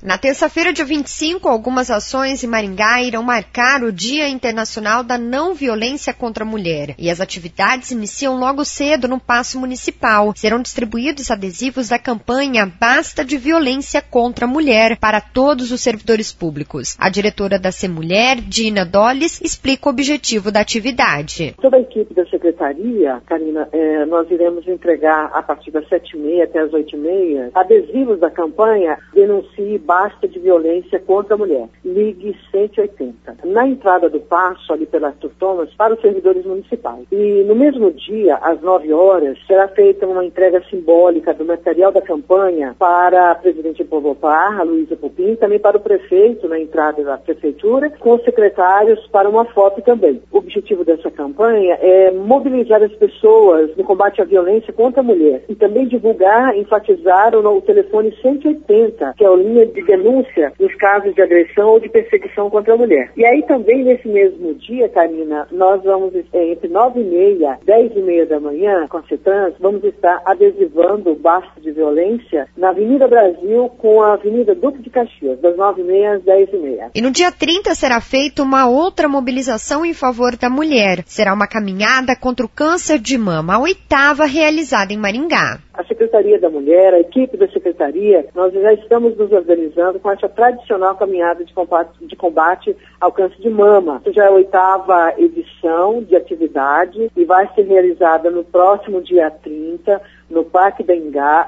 Na terça-feira, dia 25, algumas ações em Maringá irão marcar o Dia Internacional da Não Violência contra a Mulher. E as atividades iniciam logo cedo no Paço Municipal. Serão distribuídos adesivos da campanha Basta de Violência contra a Mulher para todos os servidores públicos. A diretora da CEMulher, Dina Dolles, explica o objetivo da atividade. Toda a equipe da Secretaria, Karina, nós iremos entregar a partir das 7h30 até as 8h30 adesivos da campanha Denuncie Basta de Violência contra a Mulher. Ligue 180. Na entrada do Paço, ali pela Arthur Thomas, para os servidores municipais. E no mesmo dia, às 9h, será feita uma entrega simbólica do material da campanha para a presidente Povopar, a Luísa Pupim, também para o prefeito na entrada da prefeitura, com os secretários para uma foto também. O objetivo dessa campanha é mobilizar as pessoas no combate à violência contra a mulher e também divulgar, enfatizar o telefone 180, que é a linha de denúncia nos casos de agressão ou de perseguição contra a mulher. E aí também nesse mesmo dia, Karina, nós vamos, entre 9h30 e 10h30 da manhã, com a CETRANS, vamos estar adesivando o Basta de Violência na Avenida Brasil com a Avenida Duque de Caxias, das 9h30 às 10h30. E no dia 30 será feita uma outra mobilização em favor da mulher. Será uma caminhada contra o câncer de mama, a 8ª realizada em Maringá. A Secretaria da Mulher, a equipe da Secretaria, nós já estamos nos organizando com essa tradicional caminhada de combate ao câncer de mama. Essa já é a 8ª edição de atividade e vai ser realizada no próximo dia 30, no Parque do Ingá,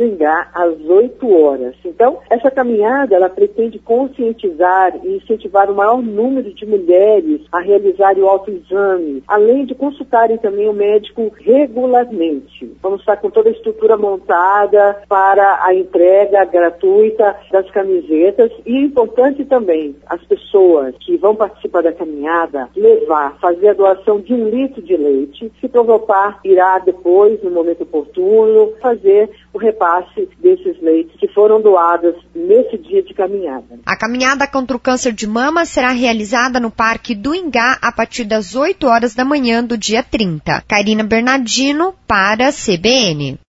às 8h. Então, essa caminhada, ela pretende conscientizar e incentivar o maior número de mulheres a realizarem o autoexame, além de consultarem também o médico regularmente. Vamos estar com toda a estrutura montada para a entrega gratuita das camisetas e é importante também as pessoas que vão participar da caminhada fazer a doação de 1 litro de leite. Se Provopar irá depois, no momento oportuno, fazer o repasse desses leites que foram doados nesse dia de caminhada. A caminhada contra o câncer de mama será realizada no Parque do Ingá a partir das 8h da manhã do dia 30. Karina Bernardino para a CBN.